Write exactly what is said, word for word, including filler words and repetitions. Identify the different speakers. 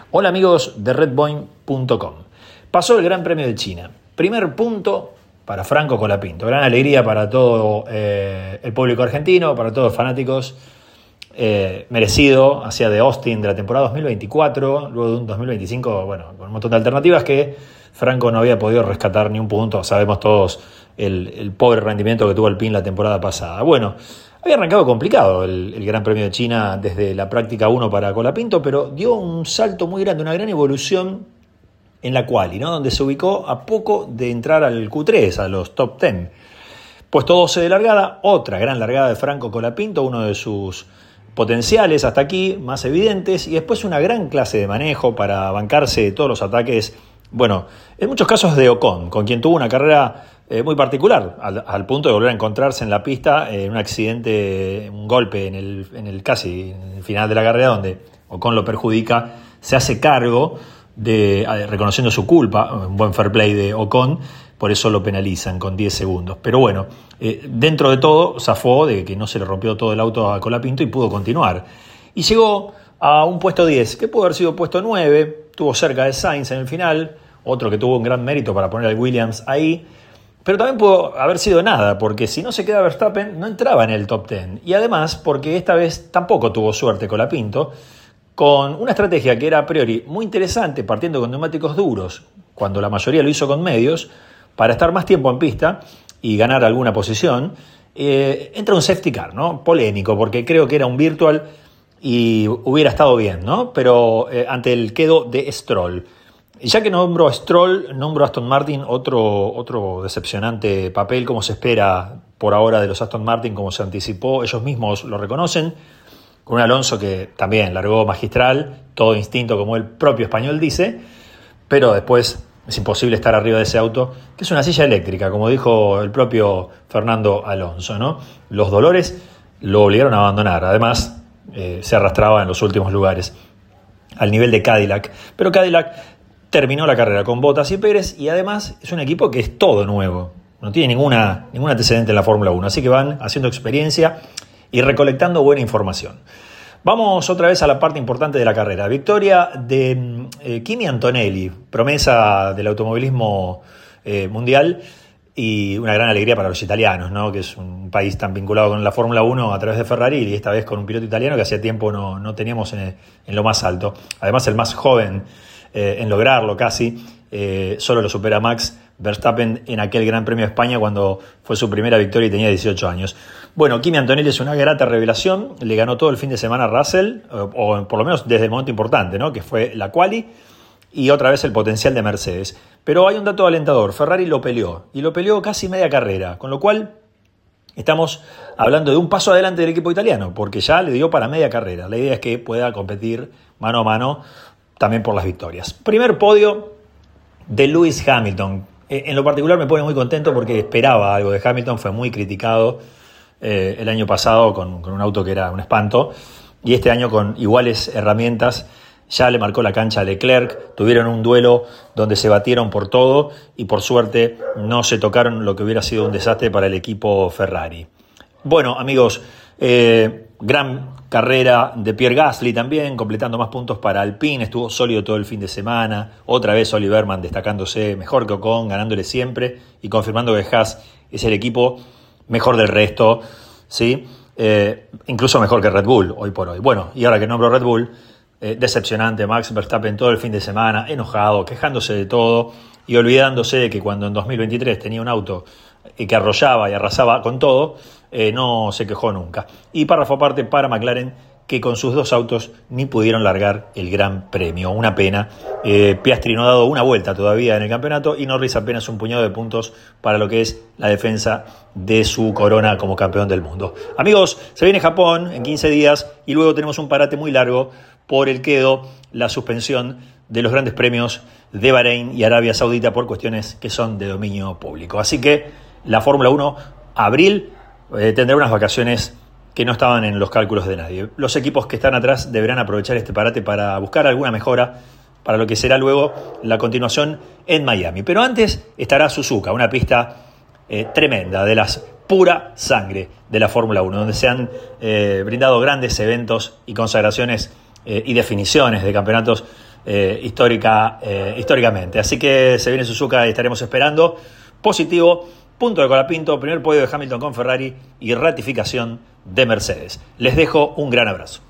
Speaker 1: Hola amigos de redboin punto com. Pasó el Gran Premio de China. Primer punto para Franco Colapinto. Gran alegría para todo eh, el público argentino, para todos los fanáticos. Eh, merecido hacia de Austin de la temporada dos mil veinticuatro, luego de un dos mil veinticinco, bueno, con un montón de alternativas que Franco no había podido rescatar ni un punto. Sabemos todos el, el pobre rendimiento que tuvo Alpine la temporada pasada. Bueno, había arrancado complicado el, el Gran Premio de China desde la práctica uno para Colapinto, pero dio un salto muy grande, una gran evolución en la quali, ¿no? Donde se ubicó a poco de entrar al Q tres, a los top diez. Puesto doce de largada, otra gran largada de Franco Colapinto, uno de sus potenciales hasta aquí más evidentes, y después una gran clase de manejo para bancarse todos los ataques, bueno, en muchos casos de Ocon, con quien tuvo una carrera eh, muy particular, al, al punto de volver a encontrarse en la pista en eh, un accidente, un golpe en el, en el casi en el final de la carrera, donde Ocon lo perjudica, se hace cargo de, eh, reconociendo su culpa, un buen fair play de Ocon, por eso lo penalizan con diez segundos. Pero bueno, eh, dentro de todo zafó de que no se le rompió todo el auto a Colapinto y pudo continuar. Y llegó a un puesto diez, que pudo haber sido puesto nueve, tuvo cerca de Sainz en el final, otro que tuvo un gran mérito para poner al Williams ahí, pero también pudo haber sido nada, porque si no se queda Verstappen no entraba en el top diez. Y además porque esta vez tampoco tuvo suerte Colapinto, con una estrategia que era a priori muy interesante, partiendo con neumáticos duros, cuando la mayoría lo hizo con medios, para estar más tiempo en pista y ganar alguna posición. Eh, entra un safety car, ¿no? Polémico, porque creo que era un virtual y hubiera estado bien, ¿no? Pero eh, ante el quedo de Stroll. Ya que nombro a Stroll, nombro a Aston Martin, otro, otro decepcionante papel, como se espera por ahora de los Aston Martin, como se anticipó, ellos mismos lo reconocen, con un Alonso que también largó magistral, todo instinto como el propio español dice, pero después es imposible estar arriba de ese auto, que es una silla eléctrica, como dijo el propio Fernando Alonso, ¿no? Los dolores lo obligaron a abandonar, además eh, se arrastraba en los últimos lugares, al nivel de Cadillac, pero Cadillac terminó la carrera con Bottas y Pérez, y además es un equipo que es todo nuevo, no tiene ninguna, ningún antecedente en la Fórmula uno, así que van haciendo experiencia y recolectando buena información. Vamos otra vez a la parte importante de la carrera. Victoria de eh, Kimi Antonelli, promesa del automovilismo eh, mundial, y una gran alegría para los italianos, ¿no? Que es un país tan vinculado con la Fórmula uno a través de Ferrari, y esta vez con un piloto italiano que hacía tiempo no, no teníamos en, en lo más alto. Además el más joven eh, en lograrlo casi, eh, solo lo supera Max Verstappen en aquel Gran Premio de España cuando fue su primera victoria y tenía dieciocho años. Bueno, Kimi Antonelli es una grata revelación, le ganó todo el fin de semana a Russell, o, o por lo menos desde el momento importante, ¿no? Que fue la quali y otra vez el potencial de Mercedes. Pero hay un dato alentador, Ferrari lo peleó, y lo peleó casi media carrera, con lo cual estamos hablando de un paso adelante del equipo italiano, porque ya le dio para media carrera. La idea es que pueda competir mano a mano también por las victorias. Primer podio de Lewis Hamilton. En lo particular me pone muy contento porque esperaba algo de Hamilton, fue muy criticado eh, el año pasado con, con un auto que era un espanto, y este año con iguales herramientas ya le marcó la cancha a Leclerc, tuvieron un duelo donde se batieron por todo y por suerte no se tocaron, lo que hubiera sido un desastre para el equipo Ferrari. Bueno amigos, eh, gran carrera de Pierre Gasly también, completando más puntos para Alpine, estuvo sólido todo el fin de semana, otra vez Oli Berman destacándose mejor que Ocon, ganándole siempre y confirmando que Haas es el equipo mejor del resto, ¿sí? Eh, incluso mejor que Red Bull hoy por hoy. Bueno, y ahora que nombro Red Bull, eh, decepcionante Max Verstappen todo el fin de semana, enojado, quejándose de todo y olvidándose de que cuando en dos mil veintitrés tenía un auto que arrollaba y arrasaba con todo, eh, no se quejó nunca. Y párrafo aparte para McLaren, que con sus dos autos ni pudieron largar el Gran Premio. Una pena. Eh, Piastri no ha dado una vuelta todavía en el campeonato y Norris apenas un puñado de puntos para lo que es la defensa de su corona como campeón del mundo. Amigos, se viene Japón en quince días y luego tenemos un parate muy largo por el quedo, la suspensión de los grandes premios de Bahrein y Arabia Saudita por cuestiones que son de dominio público. Así que la Fórmula uno, abril, eh, tendrá unas vacaciones que no estaban en los cálculos de nadie. Los equipos que están atrás deberán aprovechar este parate para buscar alguna mejora para lo que será luego la continuación en Miami. Pero antes estará Suzuka, una pista eh, tremenda, de las pura sangre de la Fórmula uno, donde se han eh, brindado grandes eventos y consagraciones eh, y definiciones de campeonatos eh, histórica, eh, históricamente. Así que se viene Suzuka y estaremos esperando. Positivo, punto de Colapinto, primer podio de Hamilton con Ferrari y ratificación de Mercedes. Les dejo un gran abrazo.